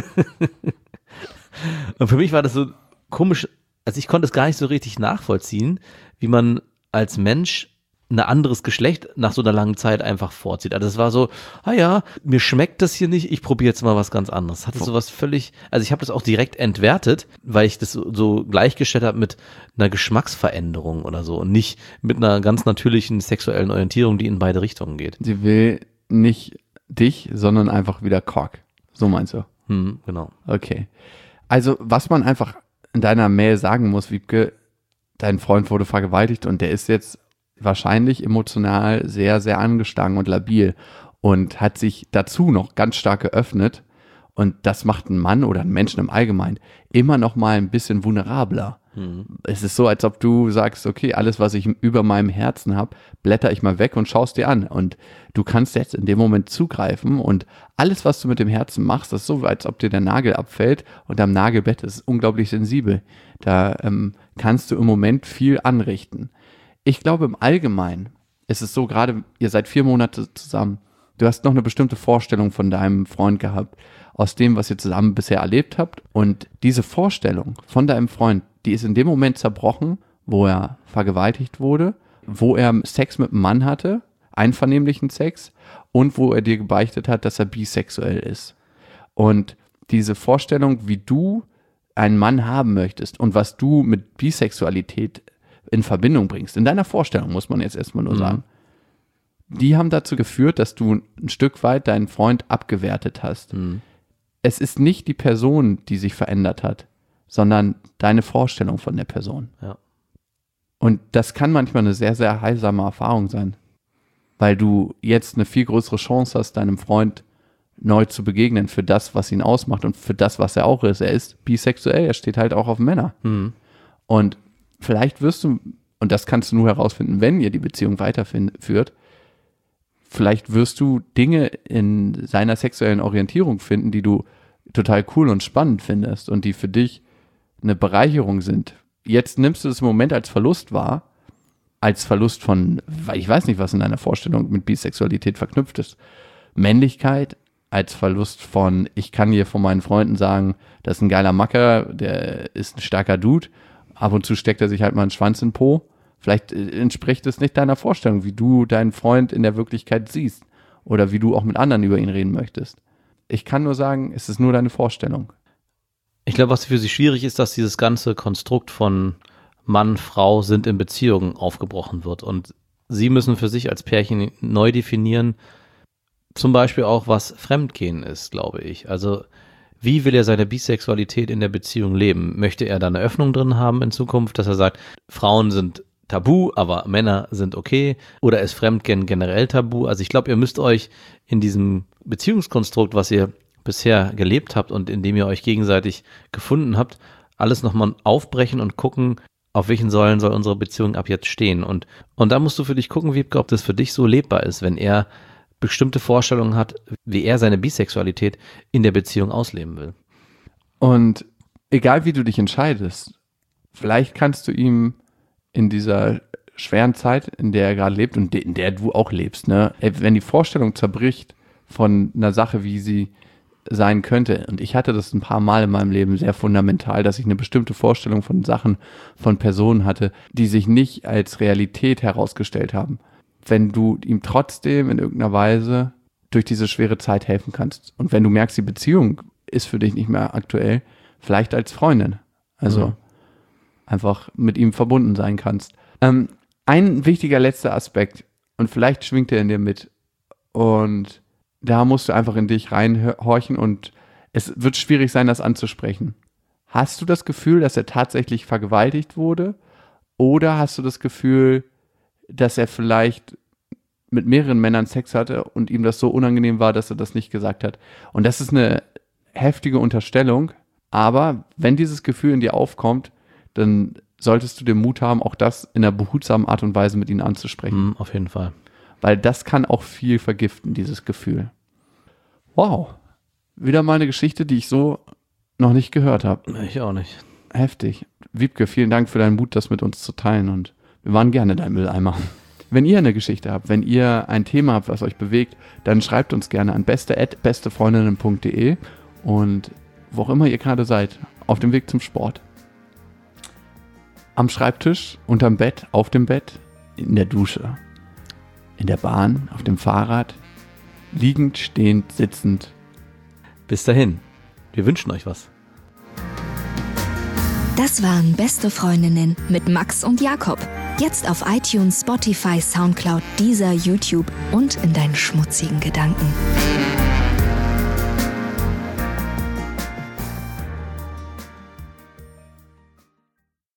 Und für mich war das so komisch, also ich konnte es gar nicht so richtig nachvollziehen, wie man als Mensch ein anderes Geschlecht nach so einer langen Zeit einfach vorzieht. Also es war so, mir schmeckt das hier nicht, ich probiere jetzt mal was ganz anderes. Hatte sowas völlig, also ich habe das auch direkt entwertet, weil ich das so gleichgestellt habe mit einer Geschmacksveränderung oder so und nicht mit einer ganz natürlichen sexuellen Orientierung, die in beide Richtungen geht. Sie will nicht dich, sondern einfach wieder Cock. So meinst du? Genau. Okay. Also was man einfach in deiner Mail sagen muss, Wiebke, dein Freund wurde vergewaltigt und der ist jetzt wahrscheinlich emotional sehr, sehr angeschlagen und labil und hat sich dazu noch ganz stark geöffnet und das macht einen Mann oder einen Menschen im Allgemeinen immer noch mal ein bisschen vulnerabler. Es ist so, als ob du sagst, okay, alles, was ich über meinem Herzen habe, blätter ich mal weg und schaust dir an und du kannst jetzt in dem Moment zugreifen und alles, was du mit dem Herzen machst, das ist so, als ob dir der Nagel abfällt und am Nagelbett ist es unglaublich sensibel. Da kannst du im Moment viel anrichten. Ich glaube, im Allgemeinen ist es so, gerade ihr seid 4 Monate zusammen, du hast noch eine bestimmte Vorstellung von deinem Freund gehabt, aus dem, was ihr zusammen bisher erlebt habt. Und diese Vorstellung von deinem Freund, die ist in dem Moment zerbrochen, wo er vergewaltigt wurde, wo er Sex mit einem Mann hatte, einvernehmlichen Sex, und wo er dir gebeichtet hat, dass er bisexuell ist. Und diese Vorstellung, wie du einen Mann haben möchtest und was du mit Bisexualität in Verbindung bringst, in deiner Vorstellung, muss man jetzt erstmal nur sagen, die haben dazu geführt, dass du ein Stück weit deinen Freund abgewertet hast. Es ist nicht die Person, die sich verändert hat, sondern deine Vorstellung von der Person. Ja. Und das kann manchmal eine sehr, sehr heilsame Erfahrung sein, weil du jetzt eine viel größere Chance hast, deinem Freund neu zu begegnen für das, was ihn ausmacht und für das, was er auch ist. Er ist bisexuell, er steht halt auch auf Männer. Und vielleicht wirst du, und das kannst du nur herausfinden, wenn ihr die Beziehung weiterführt, vielleicht wirst du Dinge in seiner sexuellen Orientierung finden, die du total cool und spannend findest und die für dich eine Bereicherung sind. Jetzt nimmst du das im Moment als Verlust wahr, als Verlust von, ich weiß nicht, was in deiner Vorstellung mit Bisexualität verknüpft ist. Männlichkeit, als Verlust von, ich kann hier von meinen Freunden sagen, das ist ein geiler Macker, der ist ein starker Dude, ab und zu steckt er sich halt mal einen Schwanz in den Po. Vielleicht entspricht es nicht deiner Vorstellung, wie du deinen Freund in der Wirklichkeit siehst oder wie du auch mit anderen über ihn reden möchtest. Ich kann nur sagen, es ist nur deine Vorstellung. Ich glaube, was für sie schwierig ist, dass dieses ganze Konstrukt von Mann, Frau sind in Beziehungen aufgebrochen wird und sie müssen für sich als Pärchen neu definieren, zum Beispiel auch, was Fremdgehen ist, glaube ich. Also wie will er seine Bisexualität in der Beziehung leben? Möchte er da eine Öffnung drin haben in Zukunft, dass er sagt, Frauen sind tabu, aber Männer sind okay? Oder ist Fremdgehen generell tabu? Also ich glaube, ihr müsst euch in diesem Beziehungskonstrukt, was ihr bisher gelebt habt und in dem ihr euch gegenseitig gefunden habt, alles nochmal aufbrechen und gucken, auf welchen Säulen soll unsere Beziehung ab jetzt stehen. Und da musst du für dich gucken, Wiebke, ob das für dich so lebbar ist, wenn er bestimmte Vorstellungen hat, wie er seine Bisexualität in der Beziehung ausleben will. Und egal wie du dich entscheidest, vielleicht kannst du ihm in dieser schweren Zeit, in der er gerade lebt und in der du auch lebst, ne, wenn die Vorstellung zerbricht von einer Sache, wie sie sein könnte, und ich hatte das ein paar Mal in meinem Leben sehr fundamental, dass ich eine bestimmte Vorstellung von Sachen, von Personen hatte, die sich nicht als Realität herausgestellt haben. Wenn du ihm trotzdem in irgendeiner Weise durch diese schwere Zeit helfen kannst. Und wenn du merkst, die Beziehung ist für dich nicht mehr aktuell, vielleicht als Freundin. Also einfach mit ihm verbunden sein kannst. Ein wichtiger letzter Aspekt, und vielleicht schwingt er in dir mit, und da musst du einfach in dich reinhorchen und es wird schwierig sein, das anzusprechen. Hast du das Gefühl, dass er tatsächlich vergewaltigt wurde? Oder hast du das Gefühl, dass er vielleicht mit mehreren Männern Sex hatte und ihm das so unangenehm war, dass er das nicht gesagt hat? Und das ist eine heftige Unterstellung, aber wenn dieses Gefühl in dir aufkommt, dann solltest du den Mut haben, auch das in einer behutsamen Art und Weise mit ihnen anzusprechen. Auf jeden Fall. Weil das kann auch viel vergiften, dieses Gefühl. Wow. Wieder mal eine Geschichte, die ich so noch nicht gehört habe. Ich auch nicht. Heftig. Wiebke, vielen Dank für deinen Mut, das mit uns zu teilen und wir waren gerne dein Mülleimer. Wenn ihr eine Geschichte habt, wenn ihr ein Thema habt, was euch bewegt, dann schreibt uns gerne an beste@bestefreundinnen.de und wo auch immer ihr gerade seid, auf dem Weg zum Sport. Am Schreibtisch, unterm Bett, auf dem Bett, in der Dusche, in der Bahn, auf dem Fahrrad, liegend, stehend, sitzend. Bis dahin. Wir wünschen euch was. Das waren Beste Freundinnen mit Max und Jakob. Jetzt auf iTunes, Spotify, Soundcloud, Deezer, YouTube und in deinen schmutzigen Gedanken.